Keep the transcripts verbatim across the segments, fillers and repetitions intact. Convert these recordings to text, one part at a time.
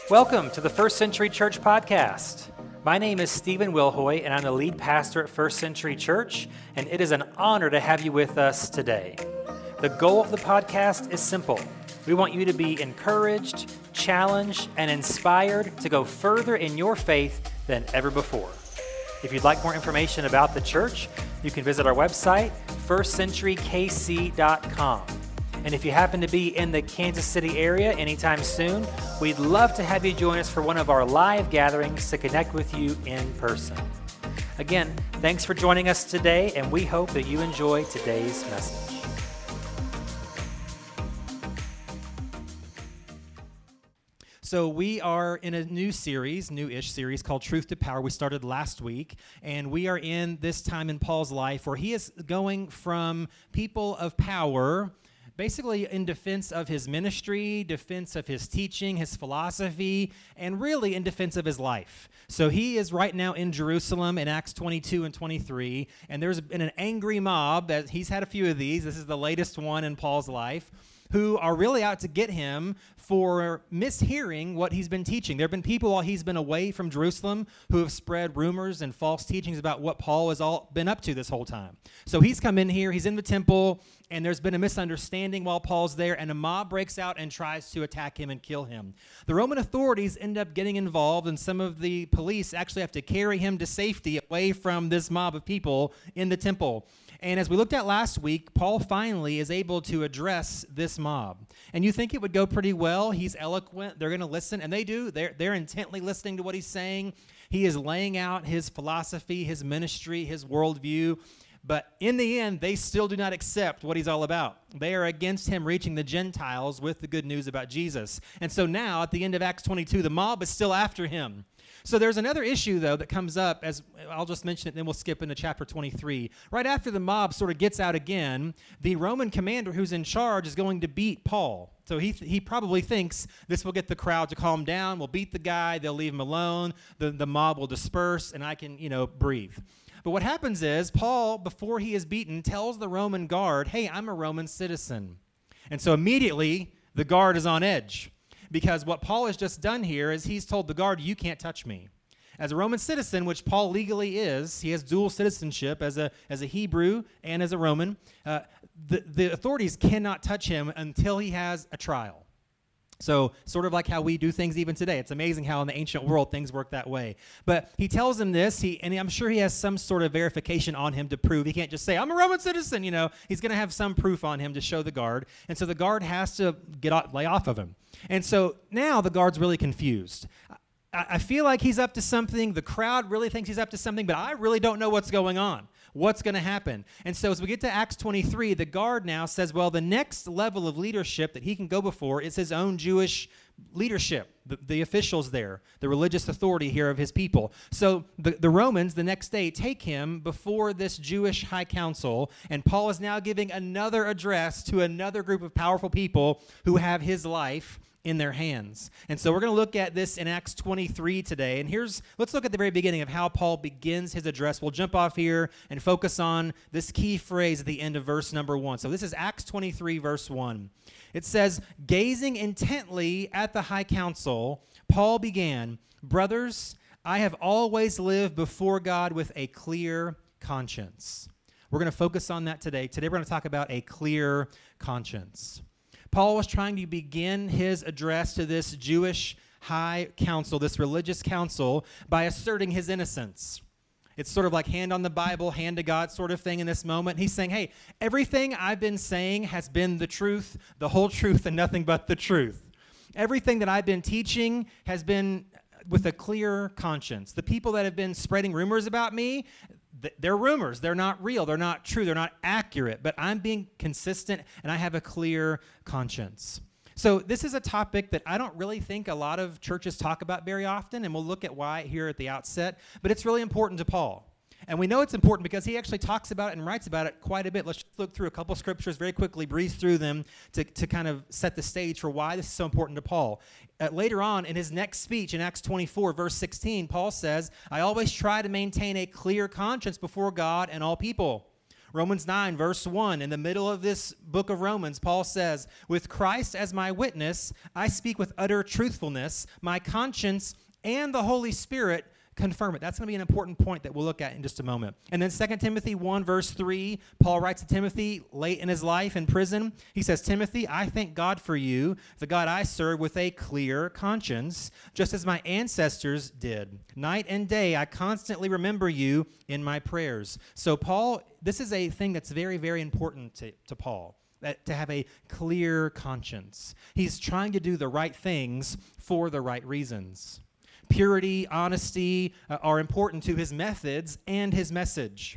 Welcome to the First Century Church Podcast. My name is Stephen Wilhoy, and I'm the lead pastor at First Century Church, and it is an honor to have you with us today. The goal of the podcast is simple. We want you to be encouraged, challenged, and inspired to go further in your faith than ever before. If you'd like more information about the church, you can visit our website, first century k c dot com. And if you happen to be in the Kansas City area anytime soon, we'd love to have you join us for one of our live gatherings to connect with you in person. Again, thanks for joining us today, and we hope that you enjoy today's message. So we are in a new series, new-ish series called Truth to Power. We started last week, and we are in this time in Paul's life where he is going from people of power, basically in defense of his ministry, defense of his teaching, his philosophy, and really in defense of his life. So he is right now in Jerusalem in Acts twenty-two and twenty-three, and there's been an angry mob that he's had a few of these. This is the latest one in Paul's life, who are really out to get him for mishearing what he's been teaching. There have been people while he's been away from Jerusalem who have spread rumors and false teachings about what Paul has all been up to this whole time. So he's come in here, he's in the temple, and there's been a misunderstanding while Paul's there, and a mob breaks out and tries to attack him and kill him. The Roman authorities end up getting involved, and some of the police actually have to carry him to safety away from this mob of people in the temple. And as we looked at last week, Paul finally is able to address this mob. And you think it would go pretty well. He's eloquent. They're going to listen, and they do. They're, they're intently listening to what he's saying. He is laying out his philosophy, his ministry, his worldview. But in the end, they still do not accept what he's all about. They are against him reaching the Gentiles with the good news about Jesus. And so now, at the end of Acts twenty-two, the mob is still after him. So there's another issue, though, that comes up, as I'll just mention it, and then we'll skip into chapter twenty-three. Right after the mob sort of gets out again, the Roman commander who's in charge is going to beat Paul. So he th- he probably thinks this will get the crowd to calm down. We'll beat the guy. They'll leave him alone. The, the mob will disperse, and I can, you know, breathe. But what happens is Paul, before he is beaten, tells the Roman guard, hey, I'm a Roman citizen. And so immediately the guard is on edge, because what Paul has just done here is he's told the guard, you can't touch me. As a Roman citizen, which Paul legally is, he has dual citizenship as a as a Hebrew and as a Roman, uh, the, the authorities cannot touch him until he has a trial. So sort of like how we do things even today. It's amazing how in the ancient world things work that way. But he tells him this, he, and I'm sure he has some sort of verification on him to prove. He can't just say, I'm a Roman citizen, you know. He's going to have some proof on him to show the guard. And so the guard has to get off, lay off of him. And so now the guard's really confused. I, I feel like he's up to something. The crowd really thinks he's up to something, but I really don't know what's going on. What's going to happen? And so as we get to Acts twenty-three, the guard now says, well, the next level of leadership that he can go before is his own Jewish leadership, the, the officials there, the religious authority here of his people. So the, the Romans, the next day, take him before this Jewish high council, and Paul is now giving another address to another group of powerful people who have his life in their hands. And so we're going to look at this in Acts twenty-three today. And here's, let's look at the very beginning of how Paul begins his address. We'll jump off here and focus on this key phrase at the end of verse number one. So this is Acts twenty-three, verse one. It says, gazing intently at the high council, Paul began, brothers, I have always lived before God with a clear conscience. We're going to focus on that today. Today we're going to talk about a clear conscience. Paul was trying to begin his address to this Jewish high council, this religious council, by asserting his innocence. It's sort of like hand on the Bible, hand to God sort of thing in this moment. He's saying, hey, everything I've been saying has been the truth, the whole truth, and nothing but the truth. Everything that I've been teaching has been with a clear conscience. The people that have been spreading rumors about me, they're rumors. They're not real. They're not true. They're not accurate. But I'm being consistent, and I have a clear conscience. So this is a topic that I don't really think a lot of churches talk about very often, and we'll look at why here at the outset. But it's really important to Paul. And we know it's important because he actually talks about it and writes about it quite a bit. Let's look through a couple scriptures very quickly, breeze through them to, to kind of set the stage for why this is so important to Paul. Uh, later on in his next speech in Acts twenty-four, verse sixteen, Paul says, I always try to maintain a clear conscience before God and all people. Romans nine, verse one, in the middle of this book of Romans, Paul says, "With Christ as my witness, I speak with utter truthfulness. My conscience and the Holy Spirit confirm it." That's going to be an important point that we'll look at in just a moment. And then Second Timothy one, verse three, Paul writes to Timothy late in his life in prison. He says, "Timothy, I thank God for you, the God I serve, with a clear conscience, just as my ancestors did. Night and day I constantly remember you in my prayers." So Paul, this is a thing that's very, very important to, to Paul, that to have a clear conscience. He's trying to do the right things for the right reasons. Purity, honesty uh, are important to his methods and his message.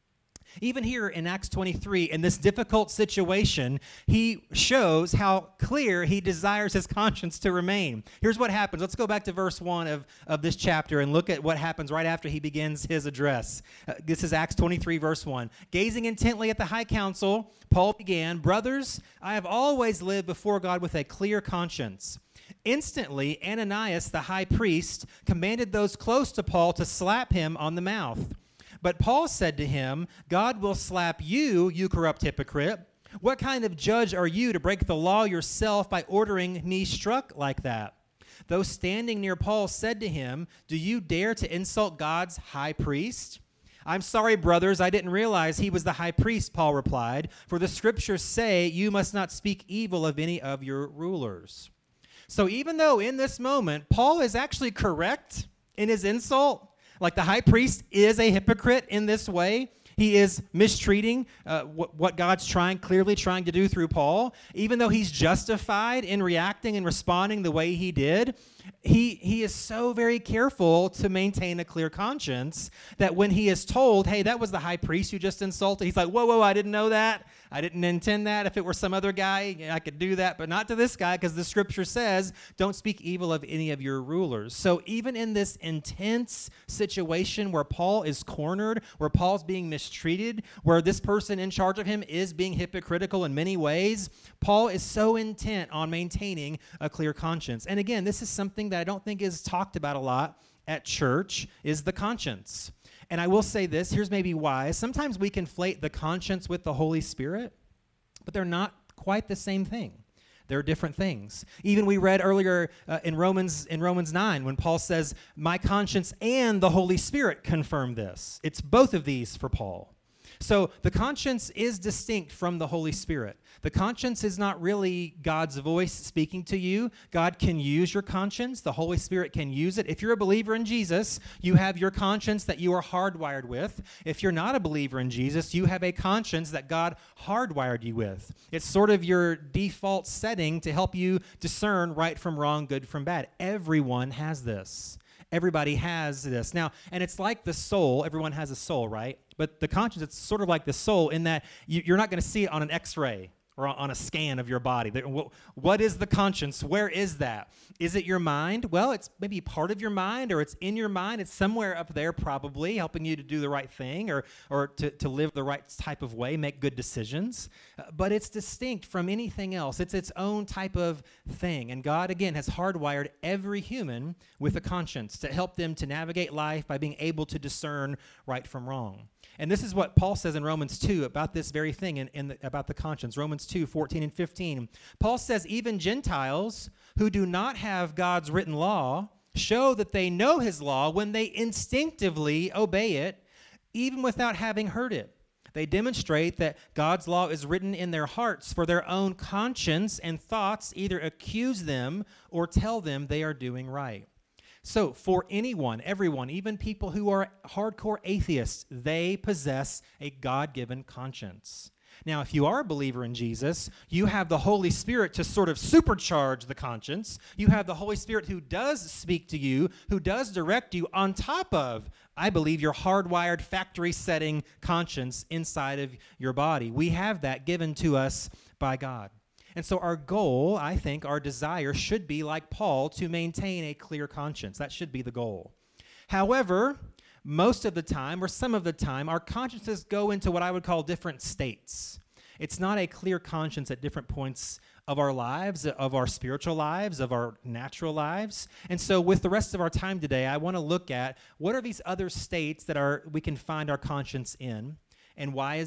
Even here in Acts twenty-three, in this difficult situation, he shows how clear he desires his conscience to remain. Here's what happens. Let's go back to verse one of, of this chapter and look at what happens right after he begins his address. Uh, this is Acts twenty-three, verse one. "Gazing intently at the high council, Paul began, 'Brothers, I have always lived before God with a clear conscience.' Instantly, Ananias, the high priest, commanded those close to Paul to slap him on the mouth. But Paul said to him, 'God will slap you, you corrupt hypocrite. What kind of judge are you to break the law yourself by ordering me struck like that?' Those standing near Paul said to him, 'Do you dare to insult God's high priest?' 'I'm sorry, brothers, I didn't realize he was the high priest,' Paul replied, 'for the scriptures say you must not speak evil of any of your rulers.'" So even though in this moment, Paul is actually correct in his insult, like the high priest is a hypocrite in this way, he is mistreating uh, what, what God's trying, clearly trying to do through Paul, even though he's justified in reacting and responding the way he did, he, he is so very careful to maintain a clear conscience that when he is told, "Hey, that was the high priest you just insulted," he's like, whoa, whoa, I didn't know that. I didn't intend that. If it were some other guy, I could do that, but not to this guy, because the scripture says, "Don't speak evil of any of your rulers." So even in this intense situation where Paul is cornered, where Paul's being mistreated, where this person in charge of him is being hypocritical in many ways, Paul is so intent on maintaining a clear conscience. And again, this is something that I don't think is talked about a lot at church, is the conscience. And I will say this, here's maybe why. Sometimes we conflate the conscience with the Holy Spirit, but they're not quite the same thing. They're different things. Even we read earlier uh, in Romans in Romans nine when Paul says, "My conscience and the Holy Spirit confirm this." It's both of these for Paul. So the conscience is distinct from the Holy Spirit. The conscience is not really God's voice speaking to you. God can use your conscience. The Holy Spirit can use it. If you're a believer in Jesus, you have your conscience that you are hardwired with. If you're not a believer in Jesus, you have a conscience that God hardwired you with. It's sort of your default setting to help you discern right from wrong, good from bad. Everyone has this. Everybody has this. Now, and it's like the soul. Everyone has a soul, right? But the conscience, it's sort of like the soul in that you, you're not going to see it on an x-ray or on a scan of your body. What is the conscience? Where is that? Is it your mind? Well, it's maybe part of your mind, or it's in your mind. It's somewhere up there probably, helping you to do the right thing or, or to, to live the right type of way, make good decisions. Uh, but it's distinct from anything else. It's its own type of thing. And God, again, has hardwired every human with a conscience to help them to navigate life by being able to discern right from wrong. And this is what Paul says in Romans two about this very thing, in, in the, about the conscience. Romans two, fourteen and fifteen. Paul says, "Even Gentiles who do not have God's written law show that they know his law when they instinctively obey it, even without having heard it. They demonstrate that God's law is written in their hearts, for their own conscience and thoughts either accuse them or tell them they are doing right." So for anyone, everyone, even people who are hardcore atheists, they possess a God-given conscience. Now, if you are a believer in Jesus, you have the Holy Spirit to sort of supercharge the conscience. You have the Holy Spirit who does speak to you, who does direct you on top of, I believe, your hardwired factory-setting conscience inside of your body. We have that given to us by God. And so our goal, I think, our desire should be, like Paul, to maintain a clear conscience. That should be the goal. However, most of the time, or some of the time, our consciences go into what I would call different states. It's not a clear conscience at different points of our lives, of our spiritual lives, of our natural lives. And so with the rest of our time today, I want to look at what are these other states that are we can find our conscience in, and why is it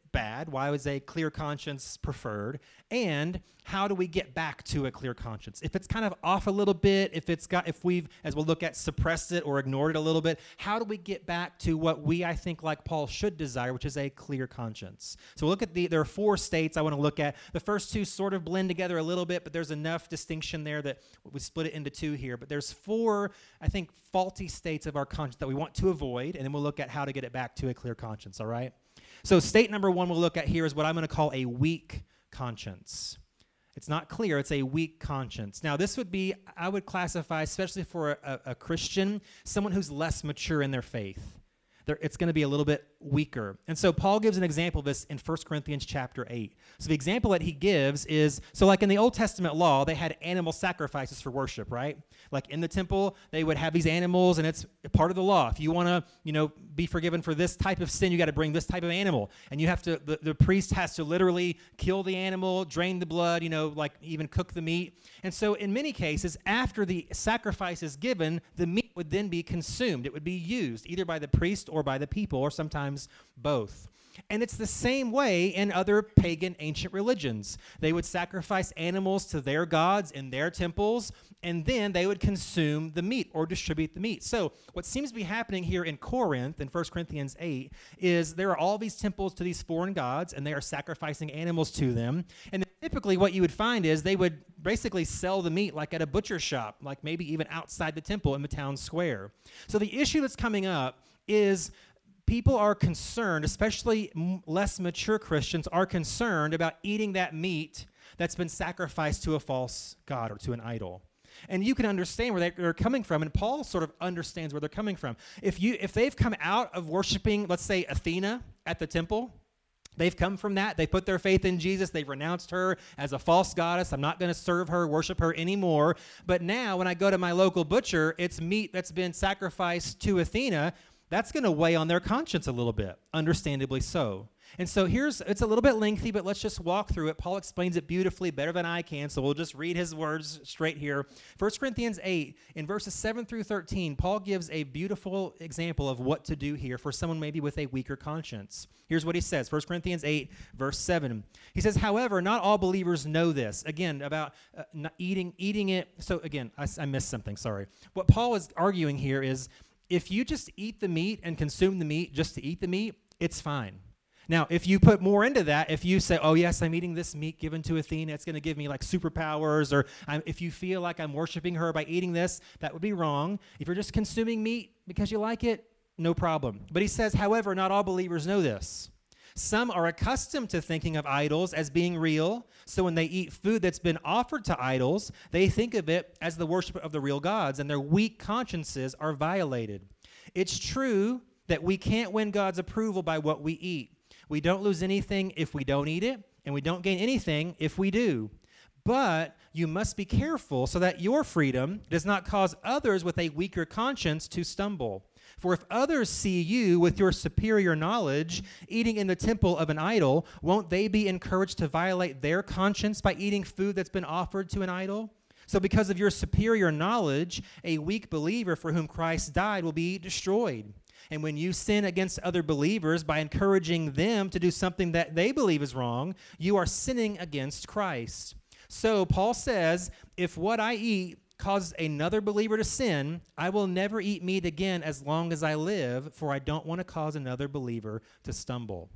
bad? Why was a clear conscience preferred? And how do we get back to a clear conscience? If it's kind of off a little bit, if it's got, if we've, as we'll look at, suppressed it or ignored it a little bit, how do we get back to what we, I think, like Paul, should desire, which is a clear conscience? So we'll look at the, there are four states I want to look at. The first two sort of blend together a little bit, but there's enough distinction there that we split it into two here. But there's four, I think, faulty states of our conscience that we want to avoid, and then we'll look at how to get it back to a clear conscience, all right? So state number one we'll look at here is what I'm going to call a weak conscience. It's not clear. It's a weak conscience. Now, this would be, I would classify, especially for a, a Christian, someone who's less mature in their faith. They're, it's going to be a little bit weaker. And so Paul gives an example of this in First Corinthians chapter eight. So the example that he gives is, so like in the Old Testament law, they had animal sacrifices for worship, right? Like in the temple, they would have these animals, and it's part of the law. If you want to, you know, be forgiven for this type of sin, you got to bring this type of animal. And you have to, the, the priest has to literally kill the animal, drain the blood, you know, like even cook the meat. And so in many cases, after the sacrifice is given, the meat would then be consumed. It would be used either by the priest or by the people, or sometimes both. And it's the same way in other pagan ancient religions. They would sacrifice animals to their gods in their temples, and then they would consume the meat or distribute the meat. So what seems to be happening here in Corinth, in First Corinthians eight, is there are all these temples to these foreign gods, and they are sacrificing animals to them. And typically what you would find is they would basically sell the meat like at a butcher shop, like maybe even outside the temple in the town square. So the issue that's coming up is people are concerned, especially m- less mature Christians, are concerned about eating that meat that's been sacrificed to a false god or to an idol. And you can understand where they're coming from, and Paul sort of understands where they're coming from. If you, if they've come out of worshiping, let's say, Athena at the temple, they've come from that. They put their faith in Jesus. They've renounced her as a false goddess. I'm not going to serve her, worship her anymore. But now when I go to my local butcher, it's meat that's been sacrificed to Athena. That's going to weigh on their conscience a little bit, understandably so. And so here's, it's a little bit lengthy, but let's just walk through it. Paul explains it beautifully, better than I can, so we'll just read his words straight here. First Corinthians eight, in verses seven through thirteen, Paul gives a beautiful example of what to do here for someone maybe with a weaker conscience. Here's what he says, First Corinthians eight, verse seven. He says, however, not all believers know this. Again, about uh, not eating, eating it. So again, I, I missed something, sorry. What Paul is arguing here is, if you just eat the meat and consume the meat just to eat the meat, it's fine. Now, if you put more into that, if you say, oh, yes, I'm eating this meat given to Athena, it's going to give me like superpowers, or I'm, if you feel like I'm worshiping her by eating this, that would be wrong. If you're just consuming meat because you like it, no problem. But he says, however, not all believers know this. Some are accustomed to thinking of idols as being real, so when they eat food that's been offered to idols, they think of it as the worship of the real gods, and their weak consciences are violated. It's true that we can't win God's approval by what we eat. We don't lose anything if we don't eat it, and we don't gain anything if we do. But you must be careful so that your freedom does not cause others with a weaker conscience to stumble. For if others see you with your superior knowledge eating in the temple of an idol, won't they be encouraged to violate their conscience by eating food that's been offered to an idol? So because of your superior knowledge, a weak believer for whom Christ died will be destroyed. And when you sin against other believers by encouraging them to do something that they believe is wrong, you are sinning against Christ. So Paul says, if what I eat causes another believer to sin, I will never eat meat again as long as I live, for I don't want to cause another believer to stumble.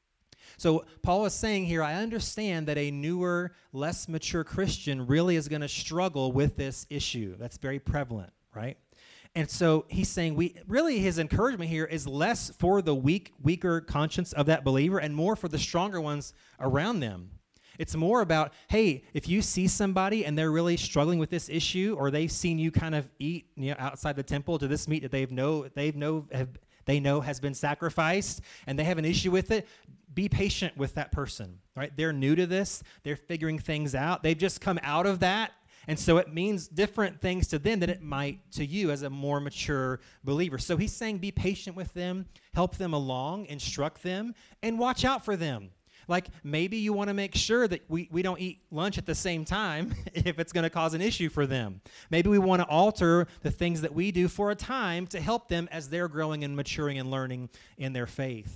So Paul is saying here, I understand that a newer, less mature Christian really is going to struggle with this issue. That's very prevalent, right? And so he's saying we really his encouragement here is less for the weak, weaker conscience of that believer and more for the stronger ones around them. It's more about, hey, if you see somebody and they're really struggling with this issue, or they've seen you kind of eat, you know, outside the temple to this meat that they've know they've know have, they know has been sacrificed, and they have an issue with it, be patient with that person. Right? They're new to this. They're figuring things out. They've just come out of that. And so it means different things to them than it might to you as a more mature believer. So he's saying be patient with them, help them along, instruct them, and watch out for them. Like maybe you want to make sure that we, we don't eat lunch at the same time if it's going to cause an issue for them. Maybe we want to alter the things that we do for a time to help them as they're growing and maturing and learning in their faith.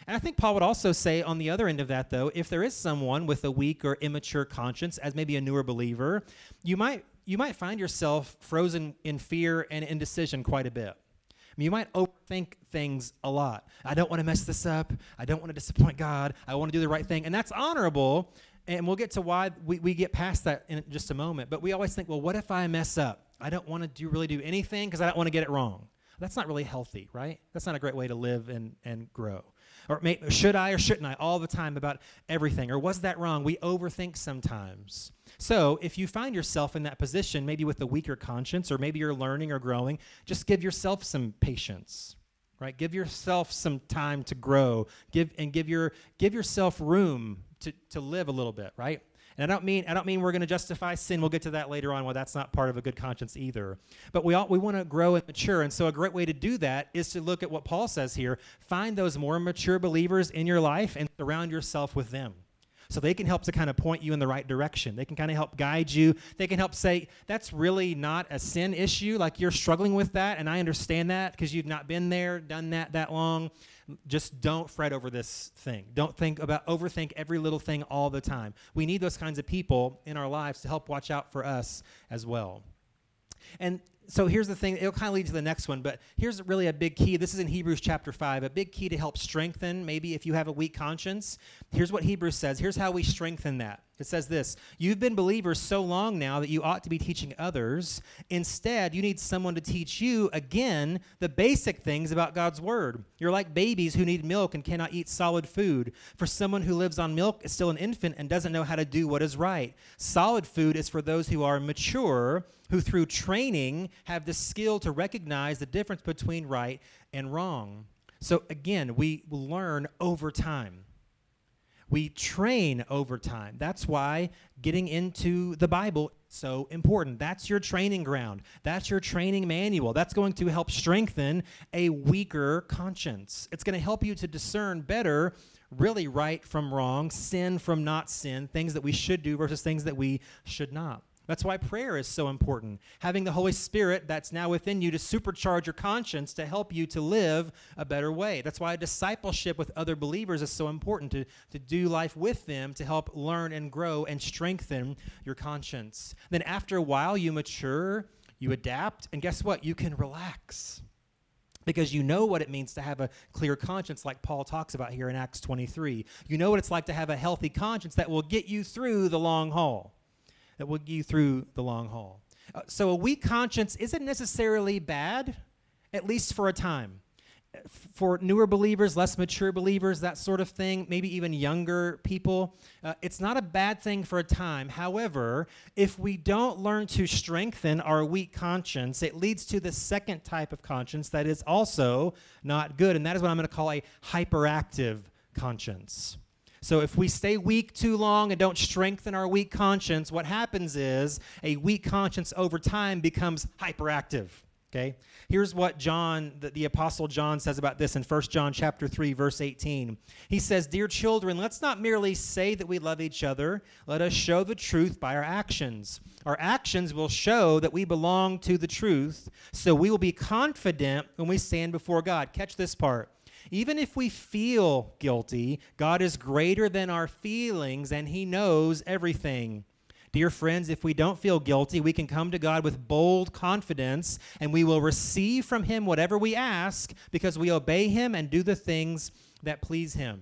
And I think Paul would also say on the other end of that, though, if there is someone with a weak or immature conscience, as maybe a newer believer, you might you might find yourself frozen in fear and indecision quite a bit. I mean, you might overthink things a lot. I don't want to mess this up. I don't want to disappoint God. I want to do the right thing. And that's honorable, and we'll get to why we, we get past that in just a moment. But we always think, well, what if I mess up? I don't want to do really do anything because I don't want to get it wrong. That's not really healthy, right? That's not a great way to live and, and grow. Or may, should I or shouldn't I all the time about everything? Or was that wrong? We overthink sometimes. So if you find yourself in that position, maybe with a weaker conscience, or maybe you're learning or growing, just give yourself some patience, right? Give yourself some time to grow. Give and give your give yourself room to, to live a little bit, right? And I don't mean I don't mean we're going to justify sin. We'll get to that later on. Well, that's not part of a good conscience either. But we all we want to grow and mature, and so a great way to do that is to look at what Paul says here. Find those more mature believers in your life and surround yourself with them, so they can help to kind of point you in the right direction. They can kind of help guide you. They can help say, that's really not a sin issue. Like, you're struggling with that, and I understand that because you've not been there, done that that long. Just don't fret over this thing. Don't think about, overthink every little thing all the time. We need those kinds of people in our lives to help watch out for us as well. And so here's the thing. It'll kind of lead to the next one, but here's really a big key. This is in Hebrews chapter five, a big key to help strengthen, maybe if you have a weak conscience. Here's what Hebrews says. Here's how we strengthen that. It says this: you've been believers so long now that you ought to be teaching others. Instead, you need someone to teach you, again, the basic things about God's word. You're like babies who need milk and cannot eat solid food. For someone who lives on milk is still an infant and doesn't know how to do what is right. Solid food is for those who are mature, who through training have the skill to recognize the difference between right and wrong. So again, we learn over time. We train over time. That's why getting into the Bible is so important. That's your training ground. That's your training manual. That's going to help strengthen a weaker conscience. It's going to help you to discern better really right from wrong, sin from not sin, things that we should do versus things that we should not. That's why prayer is so important. Having the Holy Spirit that's now within you to supercharge your conscience to help you to live a better way. That's why discipleship with other believers is so important, to, to do life with them to help learn and grow and strengthen your conscience. Then after a while, you mature, you adapt, and guess what? You can relax. Because you know what it means to have a clear conscience, like Paul talks about here in Acts twenty-three. You know what it's like to have a healthy conscience that will get you through the long haul. That will get you through the long haul. Uh, so a weak conscience isn't necessarily bad, at least for a time. F- for newer believers, less mature believers, that sort of thing, maybe even younger people, uh, it's not a bad thing for a time. However, if we don't learn to strengthen our weak conscience, it leads to the second type of conscience that is also not good, and that is what I'm going to call a hyperactive conscience. So if we stay weak too long and don't strengthen our weak conscience, what happens is a weak conscience over time becomes hyperactive, okay? Here's what John, the, the Apostle John says about this in First John chapter three, verse eighteen. He says, "Dear children, let's not merely say that we love each other. Let us show the truth by our actions. Our actions will show that we belong to the truth, so we will be confident when we stand before God." Catch this part. Even if we feel guilty, God is greater than our feelings, and he knows everything. Dear friends, if we don't feel guilty, we can come to God with bold confidence, and we will receive from him whatever we ask because we obey him and do the things that please him.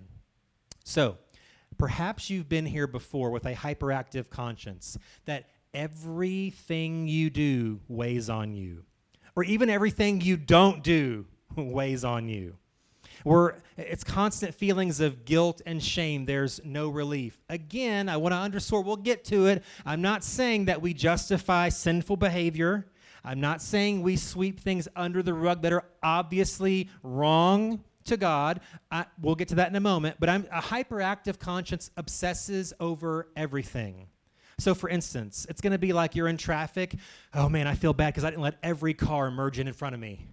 So, perhaps you've been here before with a hyperactive conscience, that everything you do weighs on you, or even everything you don't do weighs on you. Where it's constant feelings of guilt and shame. There's no relief. Again, I want to underscore, we'll get to it. I'm not saying that we justify sinful behavior. I'm not saying we sweep things under the rug that are obviously wrong to God. I, we'll get to that in a moment. But I'm, a hyperactive conscience obsesses over everything. So, for instance, it's going to be like you're in traffic. Oh, man, I feel bad because I didn't let every car merge in in front of me.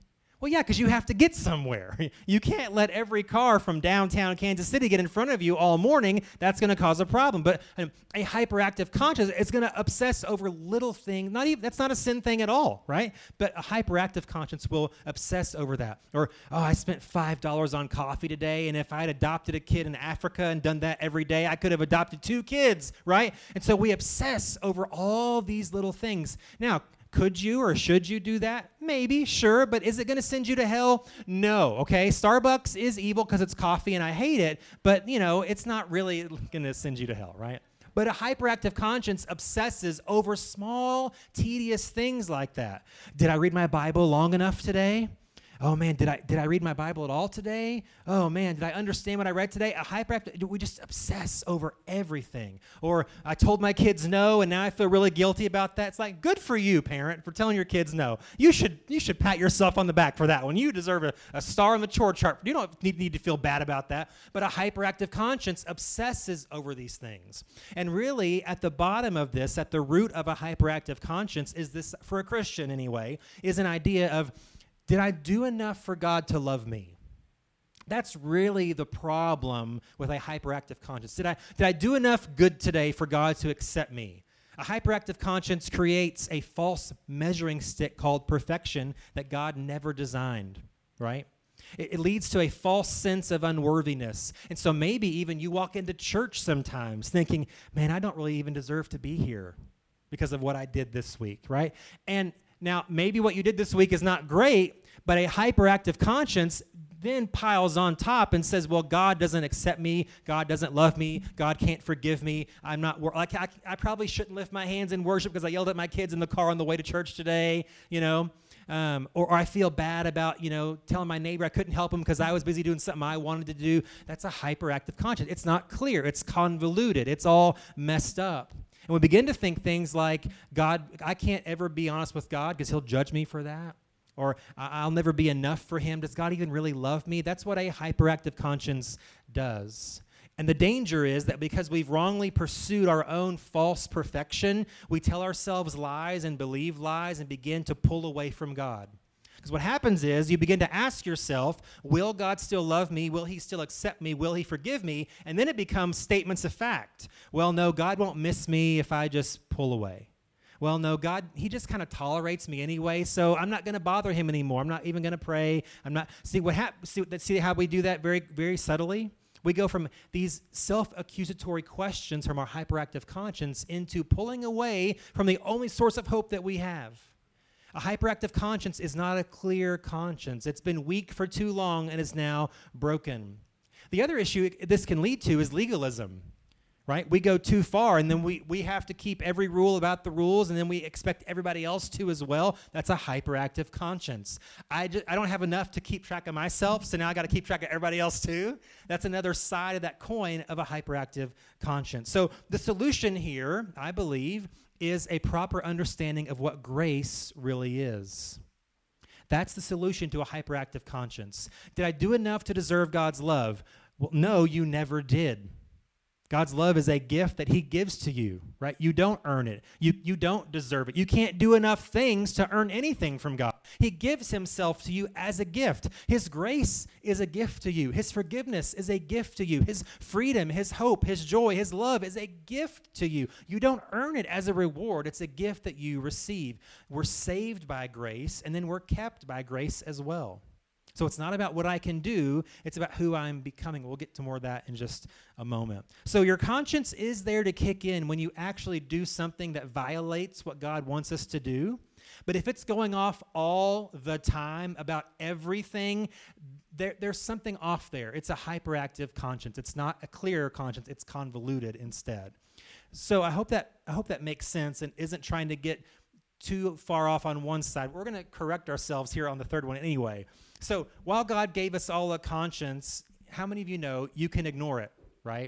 Well, yeah, because you have to get somewhere. You can't let every car from downtown Kansas City get in front of you all morning. That's going to cause a problem. But um, a hyperactive conscience is going to obsess over little things. Not even that's not a sin thing at all, right? But a hyperactive conscience will obsess over that. Or, oh, I spent five dollars on coffee today, and if I had adopted a kid in Africa and done that every day, I could have adopted two kids, right? And so we obsess over all these little things. Now, could you or should you do that? Maybe, sure, but is it going to send you to hell? No, okay? Starbucks is evil because it's coffee and I hate it, but, you know, it's not really going to send you to hell, right? But a hyperactive conscience obsesses over small, tedious things like that. Did I read my Bible long enough today? Oh, man, did I did I read my Bible at all today? Oh, man, did I understand what I read today? A hyperactive, we just obsess over everything. Or I told my kids no, and now I feel really guilty about that. It's like, good for you, parent, for telling your kids no. You should you should pat yourself on the back for that one. You deserve a, a star on the chore chart. You don't need, need to feel bad about that. But a hyperactive conscience obsesses over these things. And really, at the bottom of this, at the root of a hyperactive conscience, is this, for a Christian anyway, is an idea of, did I do enough for God to love me? That's really the problem with a hyperactive conscience. Did I, did I do enough good today for God to accept me? A hyperactive conscience creates a false measuring stick called perfection that God never designed, right? It, it leads to a false sense of unworthiness. And so maybe even you walk into church sometimes thinking, man, I don't really even deserve to be here because of what I did this week, right? And now, maybe what you did this week is not great, but a hyperactive conscience then piles on top and says, well, God doesn't accept me. God doesn't love me. God can't forgive me. I'm not, wor- like, I, I probably shouldn't lift my hands in worship because I yelled at my kids in the car on the way to church today, you know. Um, or, or I feel bad about, you know, telling my neighbor I couldn't help him because I was busy doing something I wanted to do. That's a hyperactive conscience. It's not clear. It's convoluted. It's all messed up. And we begin to think things like, God, I can't ever be honest with God because he'll judge me for that. Or I'll never be enough for him. Does God even really love me? That's what a hyperactive conscience does. And the danger is that because we've wrongly pursued our own false perfection, we tell ourselves lies and believe lies and begin to pull away from God. Because what happens is you begin to ask yourself, will God still love me? Will he still accept me? Will he forgive me? And then it becomes statements of fact. Well, no, God won't miss me if I just pull away. Well, no, God, he just kind of tolerates me anyway, so I'm not going to bother him anymore. I'm not even going to pray. I'm not. See what hap- see, see how we do that very, very subtly? We go from these self-accusatory questions from our hyperactive conscience into pulling away from the only source of hope that we have. A hyperactive conscience is not a clear conscience. It's been weak for too long and is now broken. The other issue this can lead to is legalism, right? We go too far, and then we, we have to keep every rule about the rules, and then we expect everybody else to as well. That's a hyperactive conscience. I, just, I don't have enough to keep track of myself, so now I got to keep track of everybody else too. That's another side of that coin of a hyperactive conscience. So the solution here, I believe, is a proper understanding of what grace really is. That's the solution to a hyperactive conscience. Did I do enough to deserve God's love? Well, no, you never did. God's love is a gift that he gives to you, right? You don't earn it. You, you don't deserve it. You can't do enough things to earn anything from God. He gives himself to you as a gift. His grace is a gift to you. His forgiveness is a gift to you. His freedom, his hope, his joy, his love is a gift to you. You don't earn it as a reward. It's a gift that you receive. We're saved by grace, and then we're kept by grace as well. So it's not about what I can do, it's about who I'm becoming. We'll get to more of that in just a moment. So your conscience is there to kick in when you actually do something that violates what God wants us to do. But if it's going off all the time about everything, there, there's something off there. It's a hyperactive conscience. It's not a clear conscience. It's convoluted instead. So I hope that I hope that makes sense and isn't trying to get too far off on one side. We're going to correct ourselves here on the third one anyway. So while God gave us all a conscience, how many of you know you can ignore it, right?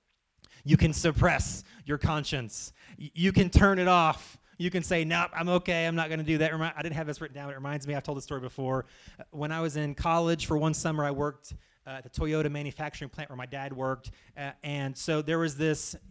You can suppress your conscience. You can turn it off. You can say, nope, I'm okay. I'm not going to do that. I didn't have this written down. It reminds me, I've told this story before. When I was in college for one summer, I worked uh, at the Toyota manufacturing plant where my dad worked. Uh, and so there was this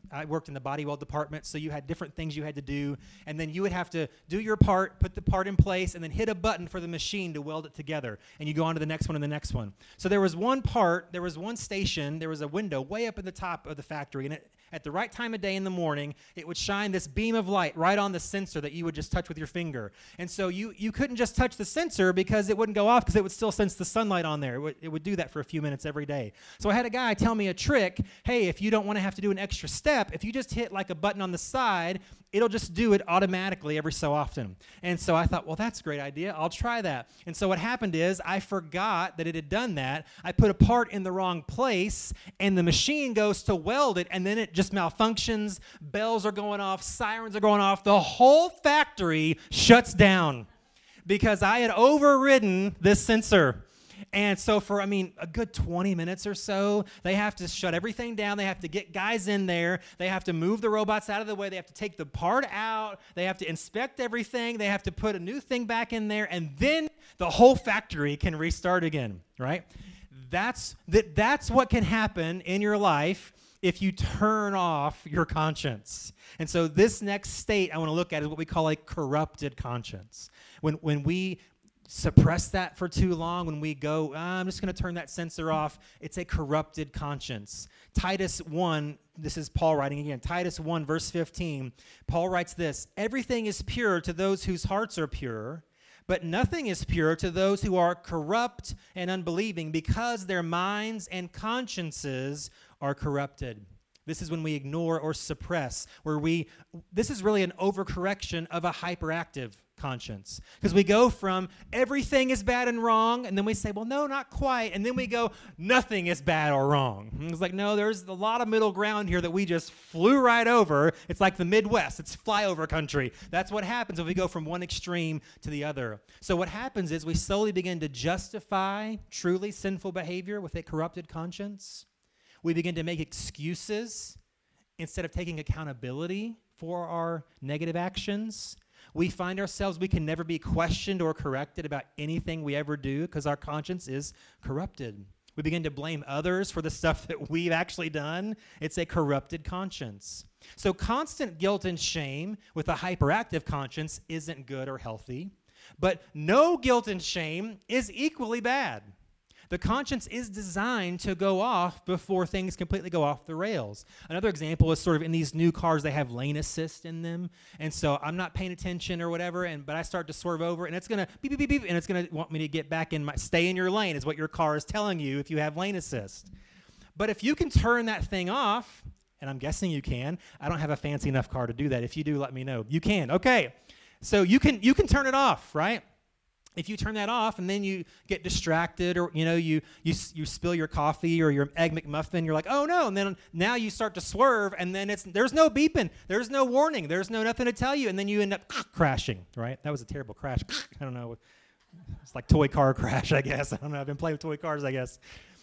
I worked in the body weld department, so you had different things you had to do, and then you would have to do your part, put the part in place, and then hit a button for the machine to weld it together, and you go on to the next one and the next one. So there was one part, there was one station, there was a window way up at the top of the factory, and it, at the right time of day in the morning, it would shine this beam of light right on the sensor that you would just touch with your finger. And so you, you couldn't just touch the sensor because it wouldn't go off because it would still sense the sunlight on there. It would, it would do that for a few minutes every day. So I had a guy tell me a trick. Hey, if you don't want to have to do an extra step, if you just hit like a button on the side, it'll just do it automatically every so often. And so I thought, well, that's a great idea. I'll try that. And so what happened is I forgot that it had done that. I put a part in the wrong place, and the machine goes to weld it, and then it just malfunctions. Bells are going off. Sirens are going off. The whole factory shuts down because I had overridden this sensor. And so for, I mean, a good twenty minutes or so, they have to shut everything down. They have to get guys in there. They have to move the robots out of the way. They have to take the part out. They have to inspect everything. They have to put a new thing back in there. And then the whole factory can restart again, right? That's, that, that's what can happen in your life if you turn off your conscience. And so this next state I want to look at is what we call a corrupted conscience. When, when we suppress that for too long, when we go, ah, I'm just going to turn that sensor off, it's a corrupted conscience. Titus one, this is Paul writing again, Titus one, verse fifteen, Paul writes this, everything is pure to those whose hearts are pure, but nothing is pure to those who are corrupt and unbelieving because their minds and consciences are corrupted. This is when we ignore or suppress, where we, this is really an overcorrection of a hyperactive conscience. Because we go from everything is bad and wrong, and then we say, well, no, not quite. And then we go, nothing is bad or wrong. And it's like, no, there's a lot of middle ground here that we just flew right over. It's like the Midwest. It's flyover country. That's what happens if we go from one extreme to the other. So what happens is we slowly begin to justify truly sinful behavior with a corrupted conscience. We begin to make excuses instead of taking accountability for our negative actions. We find ourselves, we can never be questioned or corrected about anything we ever do because our conscience is corrupted. We begin to blame others for the stuff that we've actually done. It's a corrupted conscience. So constant guilt and shame with a hyperactive conscience isn't good or healthy, but no guilt and shame is equally bad. The conscience is designed to go off before things completely go off the rails. Another example is sort of in these new cars, they have lane assist in them. And so I'm not paying attention or whatever, and but I start to swerve over, and it's going to beep, beep, beep, beep, and it's going to want me to get back in my, stay in your lane is what your car is telling you if you have lane assist. But if you can turn that thing off, and I'm guessing you can, I don't have a fancy enough car to do that. If you do, let me know. You can. Okay. So you can you can turn it off, right? If you turn that off and then you get distracted or, you know, you you you spill your coffee or your Egg McMuffin, you're like, oh, no. And then now you start to swerve, and then it's there's no beeping. There's no warning. There's no nothing to tell you. And then you end up crashing, right? That was a terrible crash. I don't know. It's like toy car crash, I guess. I don't know. I've been playing with toy cars, I guess.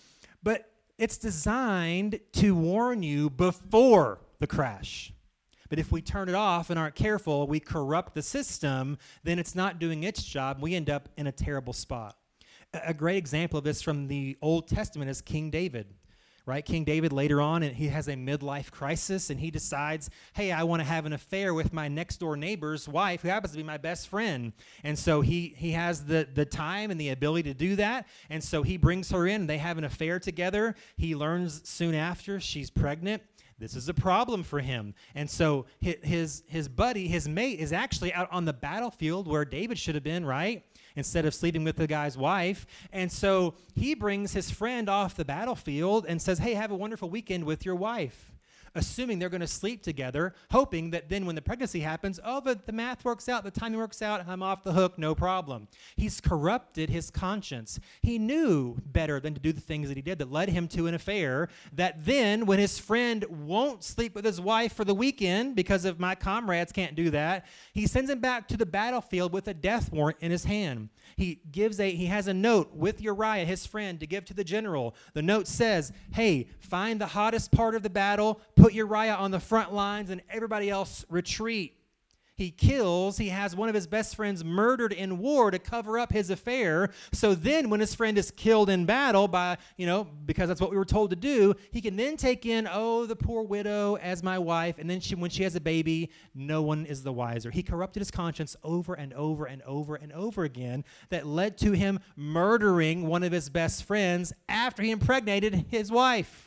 But it's designed to warn you before the crash. But if we turn it off and aren't careful, we corrupt the system, then it's not doing its job. We end up in a terrible spot. A great example of this from the Old Testament is King David, right? King David later on, and he has a midlife crisis, and he decides, hey, I want to have an affair with my next-door neighbor's wife, who happens to be my best friend. And so he he has the, the time and the ability to do that, and so he brings her in, and they have an affair together. He learns soon after she's pregnant. This is a problem for him. And so his his buddy, his mate, is actually out on the battlefield where David should have been, right? Instead of sleeping with the guy's wife. And so he brings his friend off the battlefield and says, hey, have a wonderful weekend with your wife, assuming they're going to sleep together, hoping that then when the pregnancy happens, oh, but the math works out, the timing works out, I'm off the hook, no problem. He's corrupted his conscience. He knew better than to do the things that he did that led him to an affair, that then when his friend won't sleep with his wife for the weekend because of my comrades can't do that, he sends him back to the battlefield with a death warrant in his hand. He gives a he has a note with Uriah, his friend, to give to the general. The note says, hey, find the hottest part of the battle, put Uriah on the front lines, and everybody else retreat. He kills, he has one of his best friends murdered in war to cover up his affair. So then when his friend is killed in battle by, you know, because that's what we were told to do, he can then take in, oh, the poor widow as my wife. And then she, when she has a baby, no one is the wiser. He corrupted his conscience over and over and over and over again. That led to him murdering one of his best friends after he impregnated his wife.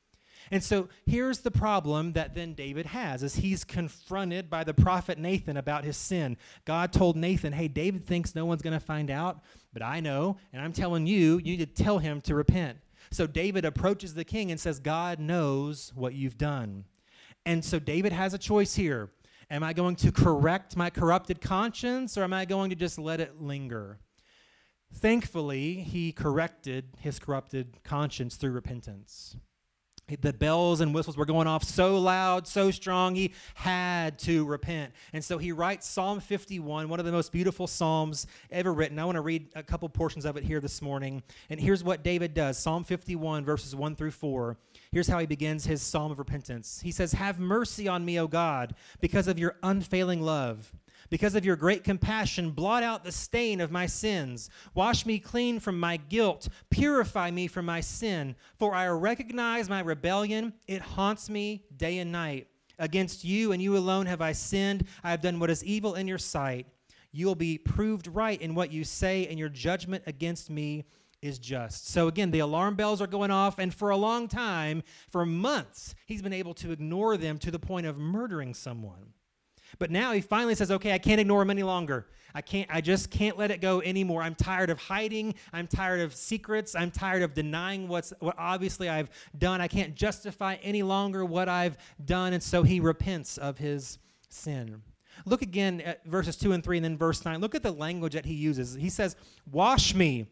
And so here's the problem that then David has, is he's confronted by the prophet Nathan about his sin. God told Nathan, hey, David thinks no one's going to find out, but I know, and I'm telling you, you need to tell him to repent. So David approaches the king and says, God knows what you've done. And so David has a choice here. Am I going to correct my corrupted conscience, or am I going to just let it linger? Thankfully, he corrected his corrupted conscience through repentance. The bells and whistles were going off so loud, so strong, he had to repent. And so he writes Psalm fifty-one, one of the most beautiful psalms ever written. I want to read a couple portions of it here this morning. And here's what David does. Psalm fifty-one, verses one through four. Here's how he begins his psalm of repentance. He says, have mercy on me, O God, because of your unfailing love. Because of your great compassion, blot out the stain of my sins. Wash me clean from my guilt. Purify me from my sin. For I recognize my rebellion. It haunts me day and night. Against you and you alone have I sinned. I have done what is evil in your sight. You will be proved right in what you say, and your judgment against me is just. So again, the alarm bells are going off, and for a long time, for months, he's been able to ignore them to the point of murdering someone. But now he finally says, okay, I can't ignore him any longer. I can't, I just can't let it go anymore. I'm tired of hiding. I'm tired of secrets. I'm tired of denying what's what obviously I've done. I can't justify any longer what I've done. And so he repents of his sin. Look again at verses two and three and then verse nine. Look at the language that he uses. He says, wash me,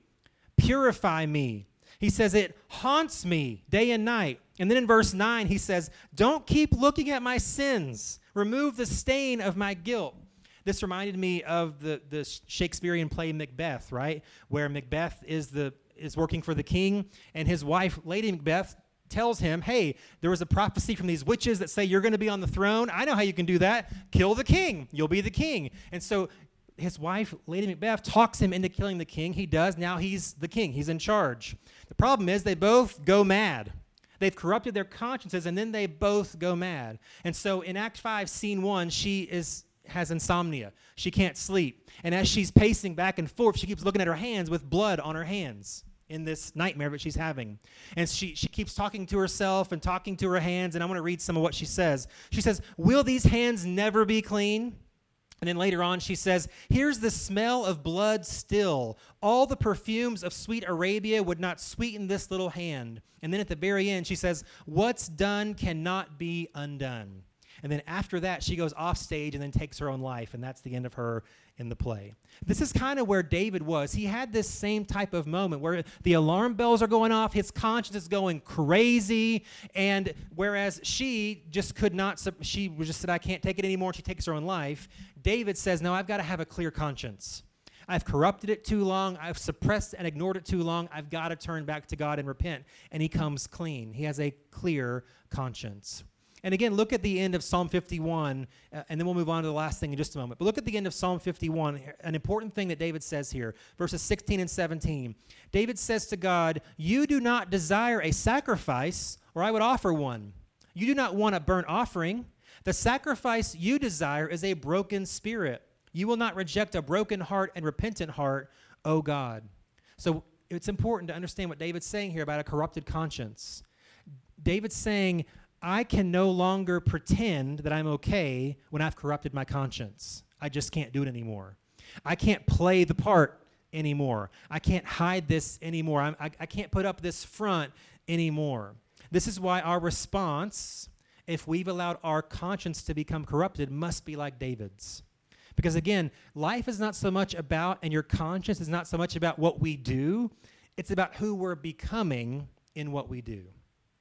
purify me. He says it haunts me day and night. And then in verse nine, he says, don't keep looking at my sins. Remove the stain of my guilt. This reminded me of the, the Shakespearean play Macbeth, right? Where Macbeth is the is working for the king, and his wife, Lady Macbeth, tells him, hey, there was a prophecy from these witches that say you're going to be on the throne. I know how you can do that. Kill the king. You'll be the king. And so his wife, Lady Macbeth, talks him into killing the king. He does. Now he's the king. He's in charge. The problem is they both go mad. They've corrupted their consciences, and then they both go mad. And so in Act five, Scene one, she is has insomnia. She can't sleep. And as she's pacing back and forth, she keeps looking at her hands with blood on her hands in this nightmare that she's having. And she, she keeps talking to herself and talking to her hands, and I want to read some of what she says. She says, will these hands never be clean? And then later on, she says, here's the smell of blood still. All the perfumes of sweet Arabia would not sweeten this little hand. And then at the very end, she says, what's done cannot be undone. And then after that, she goes off stage and then takes her own life, and that's the end of her in the play. This is kind of where David was. He had this same type of moment where the alarm bells are going off, his conscience is going crazy, and whereas she just could not, she just said, I can't take it anymore, and she takes her own life, David says, no, I've got to have a clear conscience. I've corrupted it too long. I've suppressed and ignored it too long. I've got to turn back to God and repent. And he comes clean. He has a clear conscience. And again, look at the end of Psalm fifty-one, uh, and then we'll move on to the last thing in just a moment. But look at the end of Psalm fifty-one, an important thing that David says here, verses sixteen and seventeen. David says to God, you do not desire a sacrifice, or I would offer one. You do not want a burnt offering. The sacrifice you desire is a broken spirit. You will not reject a broken heart and repentant heart, O God. So it's important to understand what David's saying here about a corrupted conscience. David's saying, I can no longer pretend that I'm okay when I've corrupted my conscience. I just can't do it anymore. I can't play the part anymore. I can't hide this anymore. I'm, I, I can't put up this front anymore. This is why our response, if we've allowed our conscience to become corrupted, must be like David's. Because again, life is not so much about, and your conscience is not so much about what we do, it's about who we're becoming in what we do.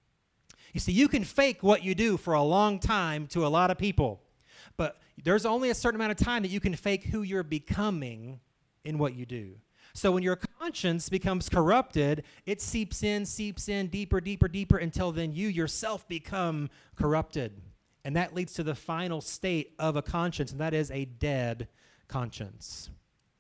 You see, you can fake what you do for a long time to a lot of people, but there's only a certain amount of time that you can fake who you're becoming in what you do. So when your conscience becomes corrupted, it seeps in, seeps in deeper, deeper, deeper, until then you yourself become corrupted. And that leads to the final state of a conscience, and that is a dead conscience.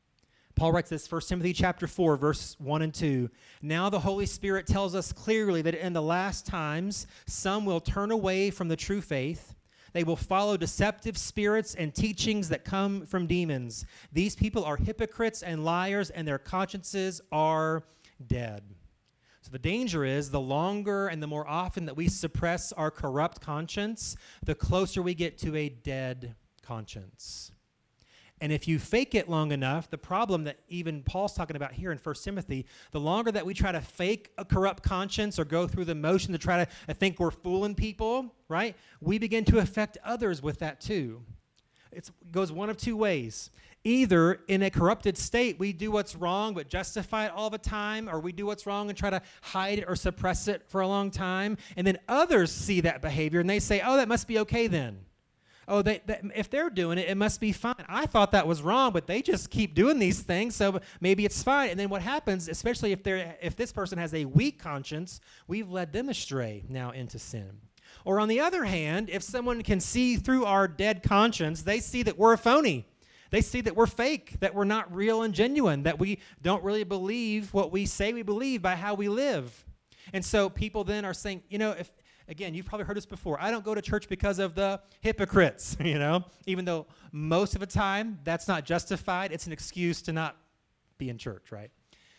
Paul writes this, First Timothy chapter four, verse one and two. Now the Holy Spirit tells us clearly that in the last times, some will turn away from the true faith. They will follow deceptive spirits and teachings that come from demons. These people are hypocrites and liars, and their consciences are dead. So the danger is the longer and the more often that we suppress our corrupt conscience, the closer we get to a dead conscience. And if you fake it long enough, the problem that even Paul's talking about here in First Timothy, the longer that we try to fake a corrupt conscience or go through the motion to try to think we're fooling people, right, we begin to affect others with that too. It's, it goes one of two ways. Either in a corrupted state, we do what's wrong but justify it all the time, or we do what's wrong and try to hide it or suppress it for a long time, and then others see that behavior and they say, oh, that must be okay then. Oh, they, they, if they're doing it, it must be fine. I thought that was wrong, but they just keep doing these things, so maybe it's fine. And then what happens, especially if they're if this person has a weak conscience, we've led them astray now into sin. Or on the other hand, if someone can see through our dead conscience, they see that we're a phony. They see that we're fake, that we're not real and genuine, that we don't really believe what we say we believe by how we live. And so people then are saying, you know, if Again, you've probably heard this before. I don't go to church because of the hypocrites, you know, even though most of the time that's not justified. It's an excuse to not be in church, right?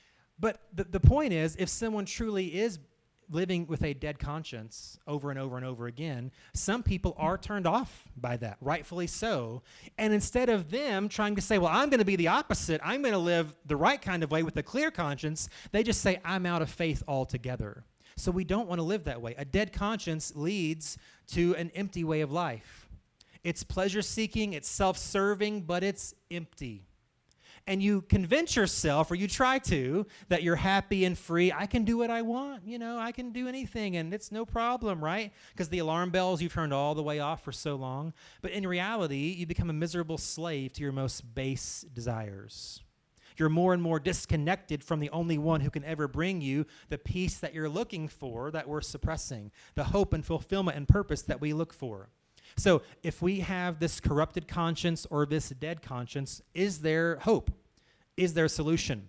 But the, the point is, if someone truly is living with a dead conscience over and over and over again, some people are turned off by that, rightfully so. And instead of them trying to say, well, I'm going to be the opposite, I'm going to live the right kind of way with a clear conscience, they just say, I'm out of faith altogether. So we don't want to live that way. A dead conscience leads to an empty way of life. It's pleasure-seeking, it's self-serving, but it's empty. And you convince yourself, or you try to, that you're happy and free. I can do what I want, you know, I can do anything, and it's no problem, right? Because the alarm bells you've turned all the way off for so long. But in reality, you become a miserable slave to your most base desires. You're more and more disconnected from the only one who can ever bring you the peace that you're looking for, that we're suppressing, the hope and fulfillment and purpose that we look for. So if we have this corrupted conscience or this dead conscience, is there hope? Is there a solution?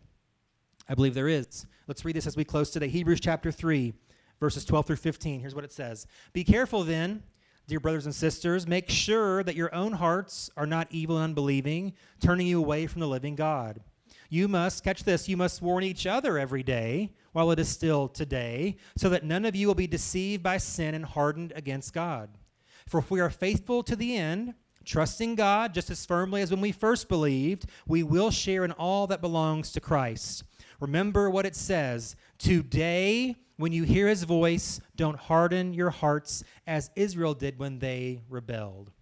I believe there is. Let's read this as we close today. Hebrews chapter three, verses twelve through fifteen. Here's what it says. Be careful then, dear brothers and sisters, make sure that your own hearts are not evil and unbelieving, turning you away from the living God. You must, catch this, you must warn each other every day while it is still today, so that none of you will be deceived by sin and hardened against God. For if we are faithful to the end, trusting God just as firmly as when we first believed, we will share in all that belongs to Christ. Remember what it says, today, when you hear his voice, don't harden your hearts as Israel did when they rebelled.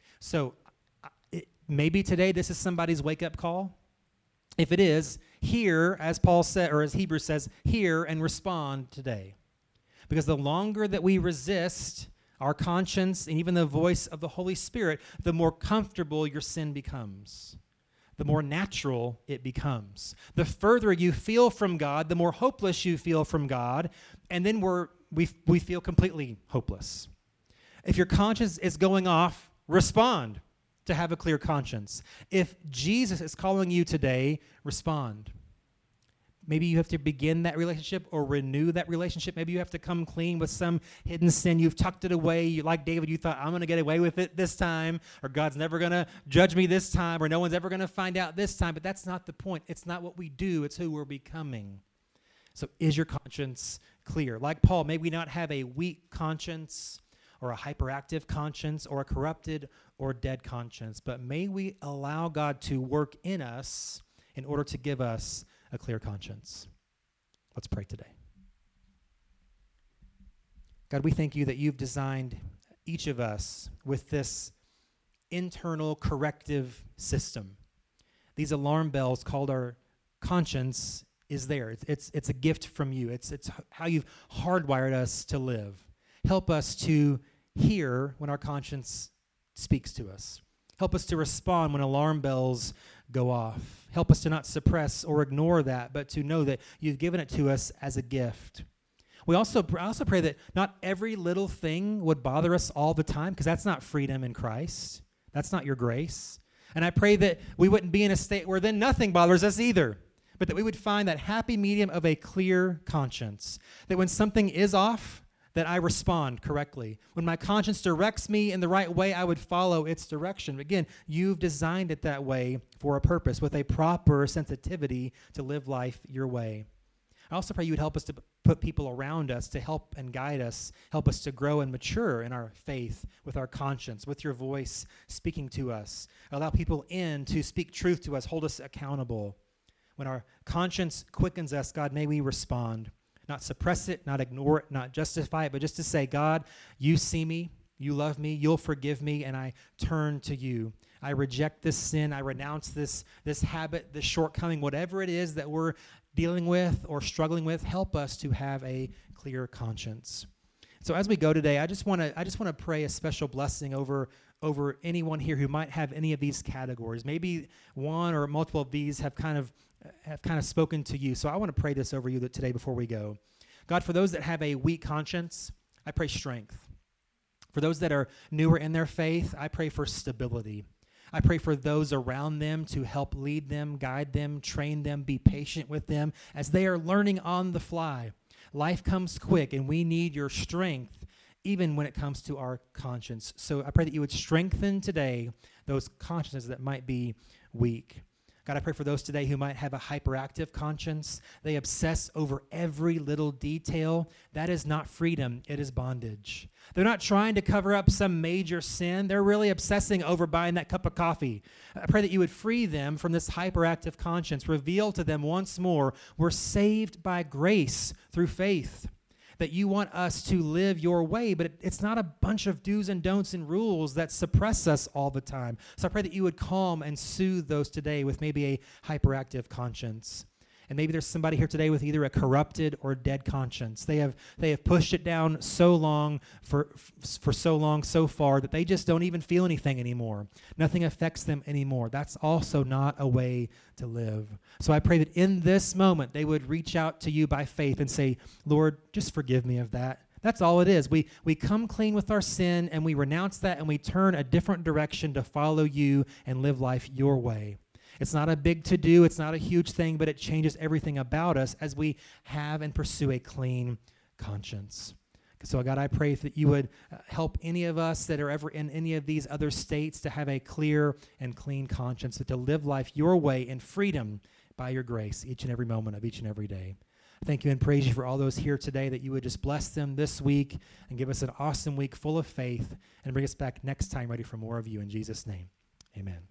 So it, maybe today this is somebody's wake-up call. If it is, hear, as Paul said, or as Hebrews says, hear and respond today. Because the longer that we resist our conscience and even the voice of the Holy Spirit, the more comfortable your sin becomes. The more natural it becomes. The further you feel from God, the more hopeless you feel from God, and then we're, we, we feel completely hopeless. If your conscience is going off, respond. To have a clear conscience. If Jesus is calling you today, respond. Maybe you have to begin that relationship or renew that relationship. Maybe you have to come clean with some hidden sin. You've tucked it away. You, like David, you thought, I'm going to get away with it this time, or God's never going to judge me this time, or no one's ever going to find out this time. But that's not the point. It's not what we do. It's who we're becoming. So is your conscience clear? Like Paul, may we not have a weak conscience or a hyperactive conscience or a corrupted or dead conscience, but may we allow God to work in us in order to give us a clear conscience. Let's pray today. God, we thank you that you've designed each of us with this internal corrective system. These alarm bells called our conscience is there. It's, it's, it's a gift from you. It's, it's how you've hardwired us to live. Help us to hear when our conscience speaks to us. Help us to respond when alarm bells go off. Help us to not suppress or ignore that, but to know that you've given it to us as a gift. We also, I also pray that not every little thing would bother us all the time, because that's not freedom in Christ. That's not your grace. And I pray that we wouldn't be in a state where then nothing bothers us either, but that we would find that happy medium of a clear conscience, that when something is off, that I respond correctly. When my conscience directs me in the right way, I would follow its direction. Again, you've designed it that way for a purpose, with a proper sensitivity to live life your way. I also pray you would help us to put people around us to help and guide us, help us to grow and mature in our faith, with our conscience, with your voice speaking to us. Allow people in to speak truth to us, hold us accountable. When our conscience quickens us, God, may we respond. Not suppress it, not ignore it, not justify it, but just to say, God, you see me, you love me, you'll forgive me, and I turn to you. I reject this sin, I renounce this, this habit, this shortcoming, whatever it is that we're dealing with or struggling with. Help us to have a clear conscience. So as we go today, I just want to I just want to pray a special blessing over over anyone here who might have any of these categories. Maybe one or multiple of these have kind of have kind of spoken to you. So I want to pray this over you that today before we go. God, for those that have a weak conscience, I pray strength. For those that are newer in their faith, I pray for stability. I pray for those around them to help lead them, guide them, train them, be patient with them as they are learning on the fly. Life comes quick, and we need your strength even when it comes to our conscience. So I pray that you would strengthen today those consciences that might be weak. God, I pray for those today who might have a hyperactive conscience. They obsess over every little detail. That is not freedom. It is bondage. They're not trying to cover up some major sin. They're really obsessing over buying that cup of coffee. I pray that you would free them from this hyperactive conscience. Reveal to them once more, we're saved by grace through faith. That you want us to live your way, but it, it's not a bunch of do's and don'ts and rules that suppress us all the time. So I pray that you would calm and soothe those today with maybe a hyperactive conscience. And maybe there's somebody here today with either a corrupted or dead conscience. They have they have pushed it down so long, for for so long, so far, that they just don't even feel anything anymore. Nothing affects them anymore. That's also not a way to live. So I pray that in this moment, they would reach out to you by faith and say, Lord, just forgive me of that. That's all it is. We we come clean with our sin, and we renounce that, and we turn a different direction to follow you and live life your way. It's not a big to-do, it's not a huge thing, but it changes everything about us as we have and pursue a clean conscience. So God, I pray that you would help any of us that are ever in any of these other states to have a clear and clean conscience, to live life your way in freedom by your grace each and every moment of each and every day. Thank you and praise you for all those here today, that you would just bless them this week and give us an awesome week full of faith and bring us back next time ready for more of you. In Jesus' name, amen.